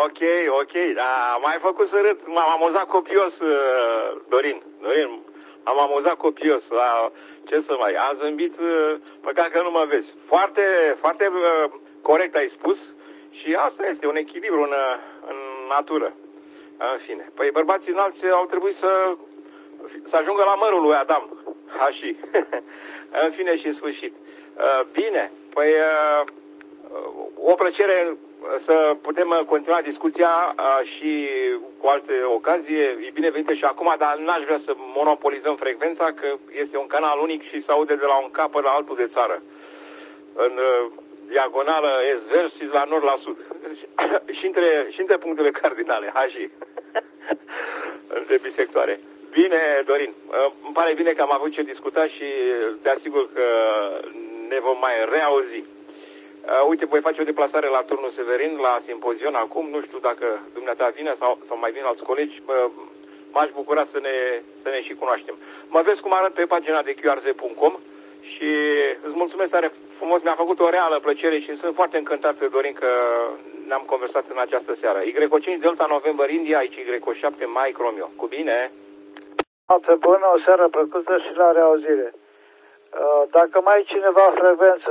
ok, da, m-ai făcut să râd, m-am amuzat copios, Dorin, am amuzat copios, ce să mai, am zâmbit, păcat că nu mă vezi. Foarte, foarte corect ai spus și asta este un echilibru în natură. În fine, păi bărbații înalți au trebuit să ajungă la mărul lui Adam, și în fine și în sfârșit. Bine, păi o plăcere să putem continua discuția și cu alte ocazie. E binevenită și acum, dar n-aș vrea să monopolizăm frecvența, că este un canal unic și se aude de la un capăt la altul de țară. În diagonală est-vest și la nord la sud. și între punctele cardinale, și între bisectoare. Bine, Dorin, îmi pare bine că am avut ce discuta și te asigur că ne vom mai reauzi. Uite, voi face o deplasare la Turnul Severin, la simpozion acum, nu știu dacă dumneata vine sau mai vin alți colegi, m-aș bucura să ne și cunoaștem. Mă vezi cum arăt pe pagina de qrz.com și îți mulțumesc tare frumos, mi-a făcut o reală plăcere și sunt foarte încântat, Dorin, că ne-am conversat în această seară. Y5 Delta November India, aici Y7 Mike Romeo. Cu bine! Noapte bună, o seară plăcută și la reauzire. Dacă mai e cineva frecvență,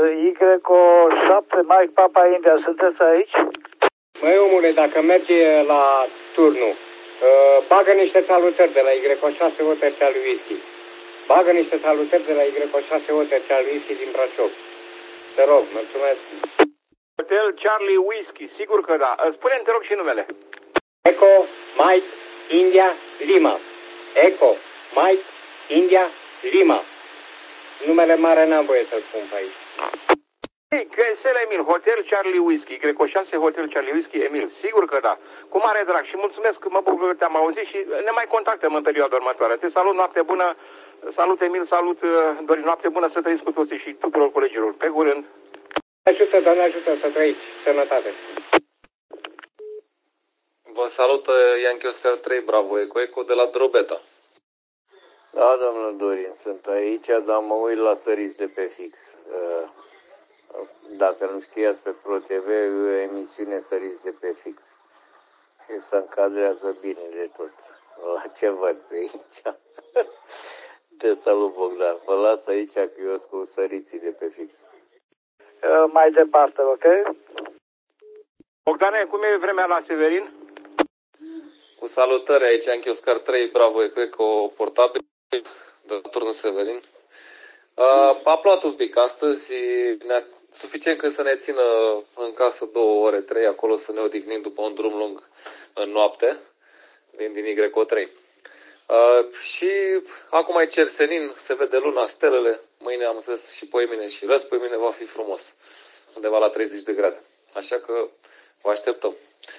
Y7 Mike Papa India, sunteți aici? Măi omule, dacă merge la turnul, bagă niște salutări de la Y6 Hotel Charlie Whisky. Bagă niște salutări de la Y6 Hotel Charlie Whisky din Brașov. Te rog, mulțumesc. Hotel Charlie Whisky, sigur că da. Spune-mi, te rog, și numele. Echo Mike India Lima. Echo Mike India Lima. Numele mare n-am voie să-l spun pe aici. QSL Emil, Hotel Charlie Whisky, Y6 Hotel Charlie Whisky, Emil, sigur că da. Cu mare drag și mulțumesc, mă bucur că te-am auzit și ne mai contactăm în perioada următoare. Te salut, noapte bună, salut Emil, salut Dorin, noapte bună, să trăiți cu toții și tuturor colegilor. Pe curând. Ajută, Doamne ajută, să trăiți, sănătate. Vă salută Yankee Oscar 3 Bravo Eco de la Drobeta. Da, domnul Dorin, sunt aici, dar mă uit la săriți de pe fix. Dacă nu știați, pe ProTV e o emisiune săriți de pe fix. Și se încadrează bine de tot. La ce văd pe aici? Te salut, Bogdan. Vă las aici că eu sunt cu săriții de pe fix. Mai departe, ok? Bogdane, cum e vremea la Severin? Cu salutări aici, Yankee Oscar 3 Bravo Eco portabil de Turnul Severin. A plouat un pic astăzi, suficient că să ne țină în casă 2 ore, 3, acolo să ne odihnim după un drum lung în noapte, din Y3. Și acum e cer senin, se vede luna, stelele, mâine am zis și poimine și răspoimine va fi frumos, undeva la 30 de grade. Așa că vă așteptăm.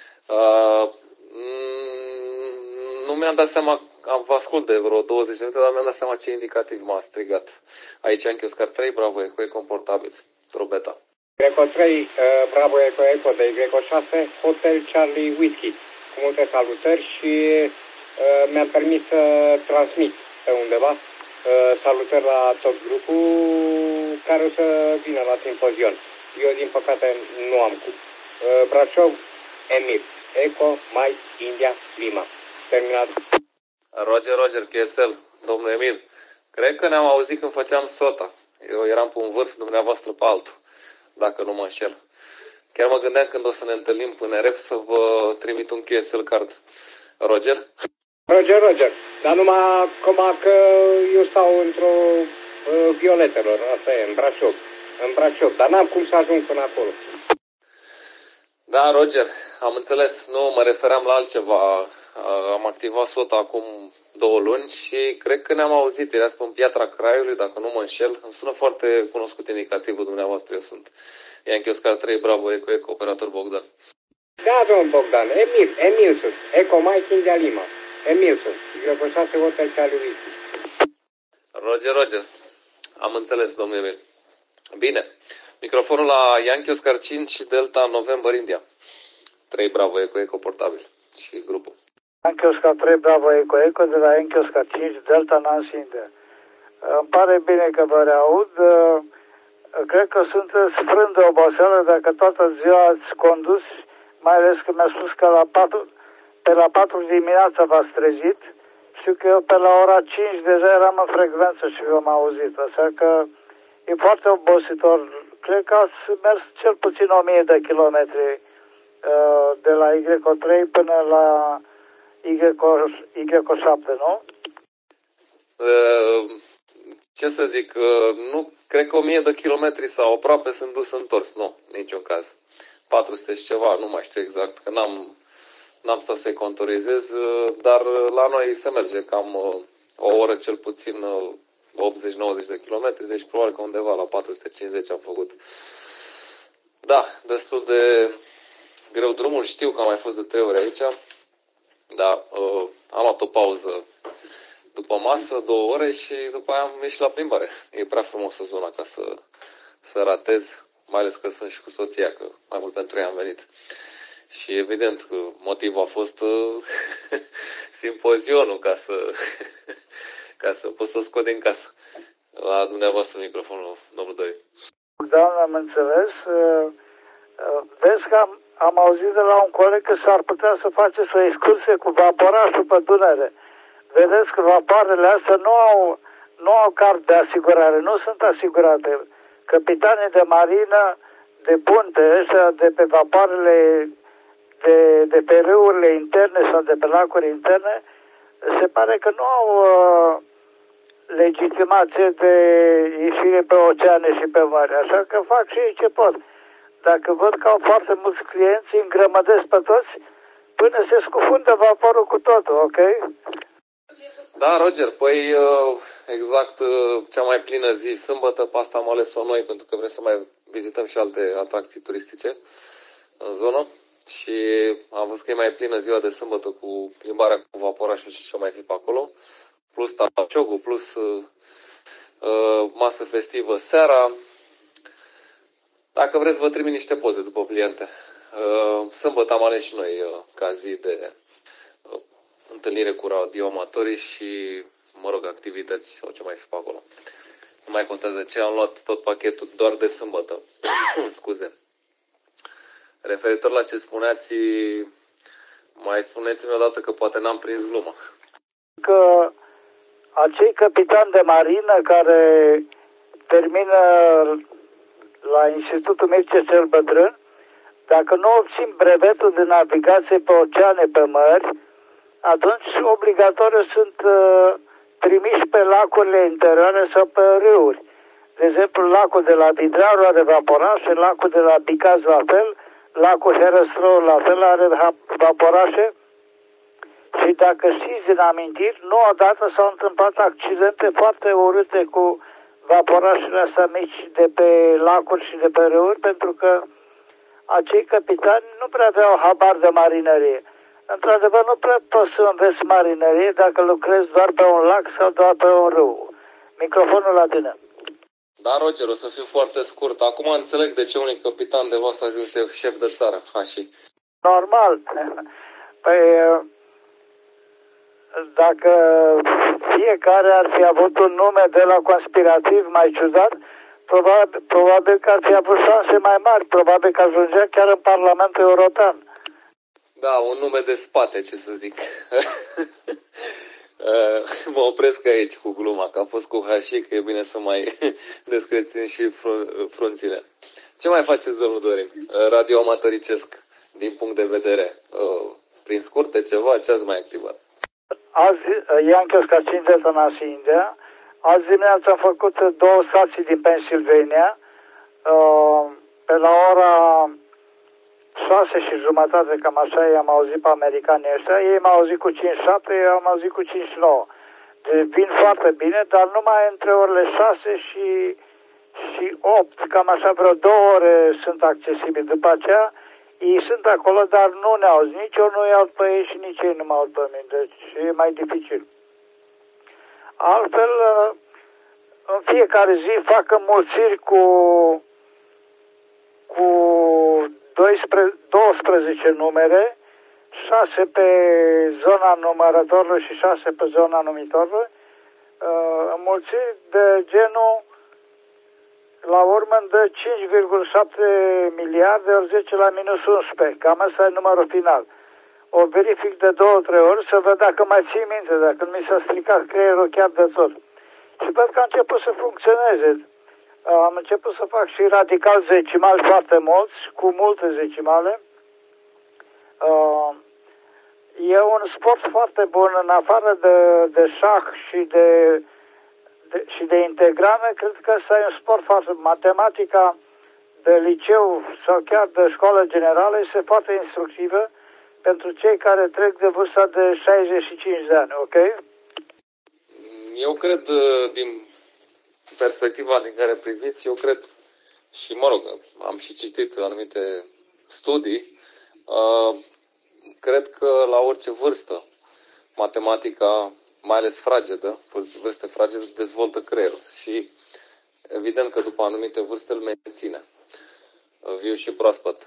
Nu mi-am dat seama, vă ascult de vreo 20 de minute, dar mi-am dat seama ce indicativ m-a strigat. Aici Yankee Oscar 3, Bravo Eco, e confortabil, Drobeta. Y3, Bravo Eco de Y6, Hotel Charlie Whisky. Cu multe salutări și mi-am permis să transmit pe undeva salutări la tot grupul care o să vină la simpozion. Eu, din păcate, nu am cum. Brașov, Emil, Eco, Mike, India, Lima. Terminat. Roger, QSL, domnul Emil. Cred că ne-am auzit când făceam sota. Eu eram pe un vârf, dumneavoastră pe altul, dacă nu mă înșel. Chiar mă gândeam când o să ne întâlnim până RF să vă trimit un QSL card. Roger? Roger. Dar numai acum că eu stau într-o violetelor, asta e, în Brașov. Dar n-am cum să ajung până acolo. Da, Roger, am înțeles. Nu, mă refeream la altceva. Am activat SOTA acum 2 luni și cred că ne-am auzit. Era în Piatra Craiului, dacă nu mă înșel. Îmi sună foarte cunoscut indicativul dumneavoastră. Eu sunt Yankee Oscar 3, Bravo Eco, operator Bogdan. Da, domnul Bogdan, Emil sunt. Eco Mike India Lima. Emil sunt. Y6 Hotel Charlie Whisky. Roger. Am înțeles, domnul Emil. Bine. Microfonul la Yankee Oscar 5 Delta November India. 3 Bravo Eco portabil. Și grupul. Yankee Oscar 3 Bravo Eco de la Yankee Oscar 5 Delta Nancy India. Îmi pare bine că vă reaud. Cred că sunteți frânt de oboseală dacă toată ziua ați condus mai ales că mi-a spus că pe la 4 dimineața v-ați trezit. Știu că eu pe la ora 5 deja eram în frecvență și v-am auzit. Așa că e foarte obositor. Cred că ați mers cel puțin 1000 de kilometri de la Y3 până la Y7, nu? Ce să zic, nu, cred că 1000 de kilometri sau aproape sunt dus întors, nu, niciun caz. 400 și ceva, nu mai știu exact, că n-am stat să-i contorizez, dar la noi se merge cam o oră cel puțin, 80-90 de kilometri, deci probabil că undeva la 450 am făcut. Da, destul de greu drumul, știu că am mai fost de 3 ori aici, dar am luat o pauză după masă, 2 ore și după aia am ieșit la plimbare. E prea frumoasă zona ca să ratez, mai ales că sunt și cu soția, că mai mult pentru ea am venit. Și evident că motivul a fost simpozionul ca să pot să o scot din casă. La dumneavoastră microfonul, domnul Dorin. Da, am înțeles. Vezi că am auzit de la un coleg că s-ar putea să faceți o excursie cu vaporașul pe Dunăre. Vedeți că vapoarele astea nu au card de asigurare, nu sunt asigurate. Capitanii de marină, de punte, ăștia de pe vapoarele de pe râurile interne sau de pe lacuri interne, se pare că nu au legitimație de ieșire pe oceane și pe mări, așa că fac și ei ce pot. Dacă văd că au foarte mulți clienți, îi îngrămădesc pe toți până se scufundă vaporul cu totul, ok? Da, Roger, păi exact cea mai plină zi, sâmbătă, pe asta am ales-o noi, pentru că vrem să mai vizităm și alte atracții turistice în zonă. Și am văzut că e mai plină ziua de sâmbătă cu plimbarea cu vaporașul și ce mai fi pe acolo, plus taciogul, plus masă festivă seara. Dacă vreți, vă trimit niște poze după pliente. Sâmbătă am ales și noi ca zi de întâlnire cu radioamatorii și, mă rog, activități sau ce mai fi pe acolo. Nu mai contează ce, am luat tot pachetul doar de sâmbătă. Scuze. Referitor la ce spuneați, mai spuneți-mi odată că poate n-am prins gluma. Că acei capitani de marină care termină la Institutul Mircea cel Bătrân, dacă nu obțin brevetul de navigație pe oceane, pe mări, atunci obligatoriu sunt trimiși pe lacurile interioare sau pe râuri. De exemplu, lacul de la Vidraru are vaporașe, lacul de la Bicaz la fel, lacul Herăstrău la fel are vaporașe. Și dacă știți din amintiri, nu odată s-au întâmplat accidente foarte urâte cu vaporașele astea mici de pe lacuri și de pe râuri, pentru că acei capitani nu prea aveau habar de marinărie. Într-adevăr, nu prea poți să înveți marinărie dacă lucrezi doar pe un lac sau doar pe un râu. Microfonul la tine. Da, Roger, o să fiu foarte scurt. Acum înțeleg de ce unui capitan de vas a ajuns șef de țară. Și. Normal. Păi, dacă fiecare ar fi avut un nume de la conspirativ mai ciudat, probabil că ar fi avut șanse mai mari. Probabil că ajungea chiar în Parlamentul European. Da, un nume de spate, ce să zic. Mă opresc aici cu gluma, că a fost cu Hași, că e bine să mai descrețin și frunțile. Ce mai faceți, domnul Dorin? Radioamatoricesc, din punct de vedere, prin scurte ceva, ce ați mai activat? Azi, i-am ca 50 în India. Azi dimineața am făcut 2 stații din Pennsylvania. Pe la ora 6:30, cam așa, i-am auzit pe americanii ăștia. Ei m-au auzit cu 5-7, eu am auzit cu 5-9. Deci vin foarte bine, dar numai între orele 6 și 8, cam așa, vreo 2 ore sunt accesibili. După aceea, ei sunt acolo, dar nu ne auzi. Nici eu nu-i aud pe ei și nici ei nu mă aud pe mine. Deci e mai dificil. Altfel, în fiecare zi fac înmulțiri cu 12 numere, 6 pe zona numărătorului și 6 pe zona numitorului, înmulțiri de genul la urmă îmi dă 5,7 miliarde ori 10 la minus 11. Cam ăsta e numărul final. O verific de 2-3 ori să văd dacă mai ții minte, dacă nu mi s-a stricat creierul chiar de tot. Și văd că a început să funcționeze. Am început să fac și radical zecimali foarte mulți, cu multe zecimale. E un sport foarte bun, în afară de șah și de integrame, cred că ăsta e un sport foarte... Matematica de liceu sau chiar de școală generală este foarte instructivă pentru cei care trec de vârsta de 65 de ani, ok? Eu cred, din perspectiva din care priviți, eu cred, și mă rog, am și citit anumite studii, cred că la orice vârstă, matematica, mai ales fragedă, vârste fragede, dezvoltă creierul și evident că după anumite vârste îl menține viu și proaspăt.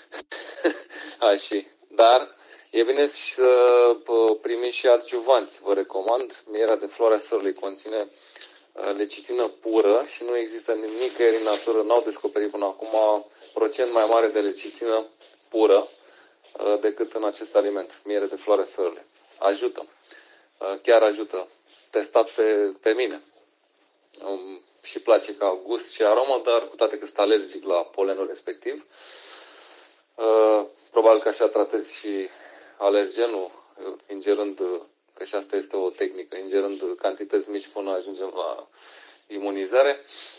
Dar e bine să primiți și adjuvanți. Vă recomand, mierea de floarea sărului conține lecitină pură și nu există nicăieri în natură, n-au descoperit până acum procent mai mare de lecitină pură decât în acest aliment, miere de floarea sărului. Ajută, chiar ajută. Testat pe mine. Și place ca gust și aromă, dar cu toate că sunt alergic la polenul respectiv. Probabil că așa tratez și alergenul, ingerând, că și asta este o tehnică, ingerând cantități mici până ajungem la imunizare.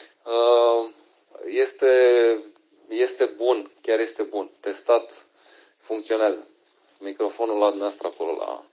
Este bun, chiar este bun. Testat, funcționează. Microfonul la dumneavoastră acolo, la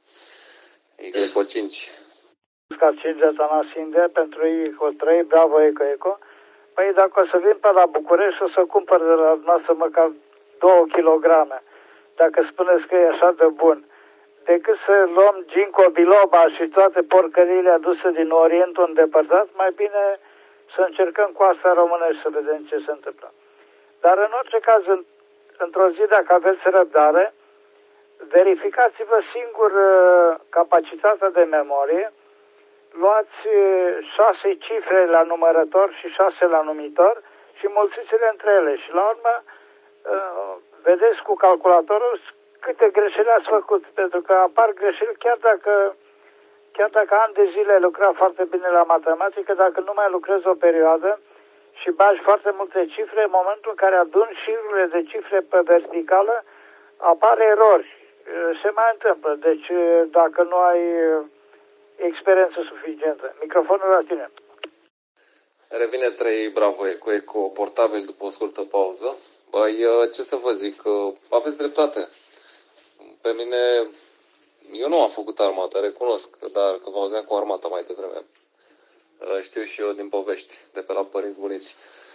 Y5. Ca 5 de Tanasinde pentru ICO3, bravo Eco. Păi dacă o să vin pe la București, o să cumpăr de la noastră măcar 2 kg. Dacă spuneți că e așa de bun. Decât să luăm ginkgo biloba și toate porcăriile aduse din Orientul îndepărtat, mai bine să încercăm cu asta românești să vedem ce se întâmplă. Dar în orice caz, într-o zi, dacă aveți răbdare, verificați-vă singur capacitatea de memorie, luați 6 cifre la numărător și 6 la numitor și mulțiți-le între ele. Și la urmă, vedeți cu calculatorul câte greșeli ați făcut, pentru că apar greșeli chiar dacă ani de zile lucra foarte bine la matematică, dacă nu mai lucrezi o perioadă și bagi foarte multe cifre, în momentul în care aduni șirurile de cifre pe verticală, apar erori. Se mai întâmplă. Deci, dacă nu ai experiență suficientă. Microfonul la tine. Revine 3 Bravo Eco portabil după o scurtă pauză. Băi, ce să vă zic, aveți dreptate. Pe mine, eu nu am făcut armata, recunosc, dar că vă auzeam cu armata mai devreme. Știu și eu din povești, de pe la părinți bunici.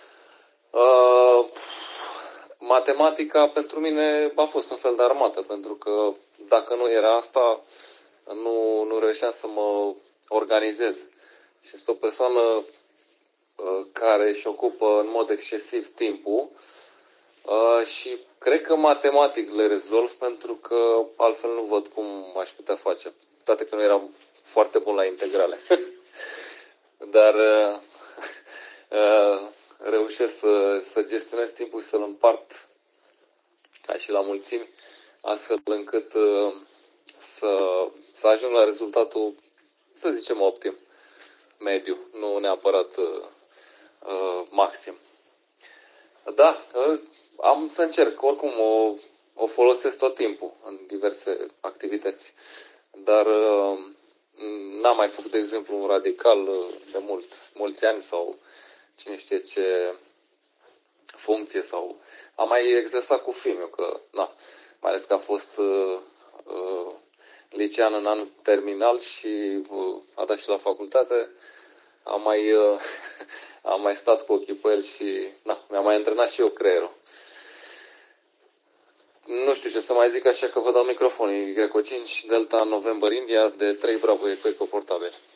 Matematica pentru mine a fost un fel de armată, pentru că dacă nu era asta, nu reușeam să mă organizez. Și sunt o persoană care își ocupă în mod excesiv timpul și cred că matematic le rezolv pentru că altfel nu văd cum aș putea face. Toate că nu eram foarte bun la integrale. Dar reușesc să gestionez timpul și să-l împart ca și la mulțimi, astfel încât să ajung la rezultatul, să zicem, optim, mediu, nu neapărat maxim. Da, am să încerc, oricum o folosesc tot timpul în diverse activități, dar n-am mai făcut, de exemplu, un radical de mulți ani sau cine știe ce funcție sau am mai exersat cu filmul, că mai ales că a fost licean în anul terminal și a dat și la facultate, am mai stat cu ochii pe el și mi-am mai antrenat și eu creierul. Nu știu ce să mai zic, așa că vă dau microfonul. Greco 5, Delta November India, de 3 Bravo Eco portabil.